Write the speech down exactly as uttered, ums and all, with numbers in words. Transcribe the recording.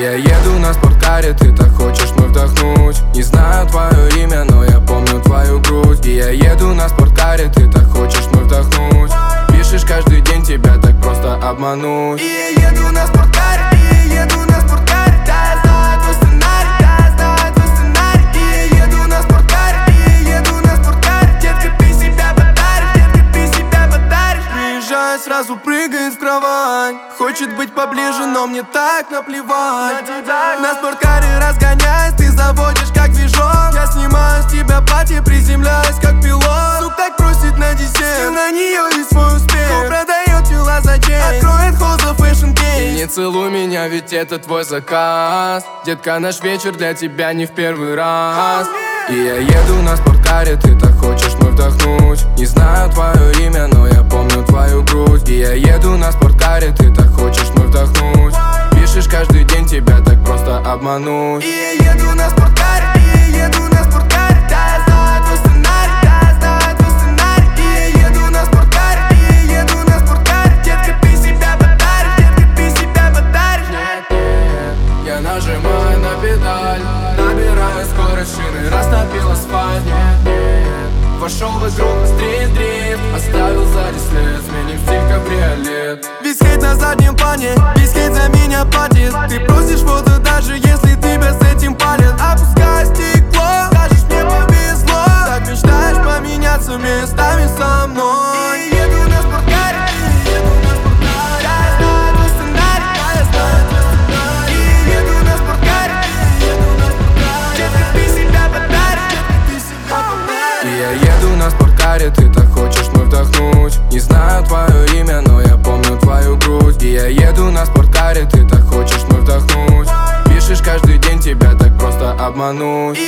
я еду на спорткаре, ты так хочешь мной вдохнуть. Не знаю твое имя, но я помню твою грудь. И я еду на спорткаре, ты так хочешь мной вдохнуть. Пишешь каждый день, тебя так просто обмануть. И я еду на спорткаре, и я еду на спорткаре. Да, я знаю твой сценарий, да, я знаю твой сценарий. И я еду на спорткаре, и я еду на спорткаре. Детка, ты себя подаришь, детка, ты себя подаришь. Приезжай, сразу прыгает в кровать. Хочет быть поближе, но мне так наплевать. На спорткаре разгоняясь, ты заводишь как движок. Я снимаю с тебя платье, приземляюсь как пилот. Сук так просит на десерт, на нее есть свой успех. Кто продает тела за честь, откроет холл за фэшн кейс. Не целуй меня, ведь это твой заказ. Детка, наш вечер для тебя не в первый раз. И я еду на спорткаре, ты так хочешь мной вдохнуть. Не знаю твое имя, но я помню твою грудь. И я еду на спорткаре, ты так хочешь мной вдохнуть. Пишешь каждый день, тебя так просто обмануть. И я еду на спорткаре, и я еду на спорткаре. Да, я знаю твой сценарий, да, я знаю твой сценарий. И я еду на спорткаре, и я еду на спорткаре. Детка, ты себя подаришь, детка, ты себя подаришь. Нет, нет, я нажимаю на педаль, набираю скорость, шины растопил асфальт. Нет, нет, вошел в игру стрит-дрифт, оставил сзади след, сменим стиль кабриолет. Весь хейт на заднем плане, весь хейт за меня платит. Ты просишь фото, даже если тебя с этим палят. Опускай стекло, скажешь, мне повезло. Так мечтаешь поменяться местами со мной. И еду на спорткаре, и еду на спорткаре. Да, я знаю твой сценарий, да, я знаю твой сценарий. И еду на спорткаре, и еду на спорткаре. Детка, ты себя подаришь, детка, ты себя подаришь. И я еду на спорткаре, ты так хочешь мной вдохнуть. Не знаю твое имя, но я помню твою грудь. И я еду на спорткаре, ты так хочешь мной вдохнуть. Пишешь каждый день, тебя так просто обмануть.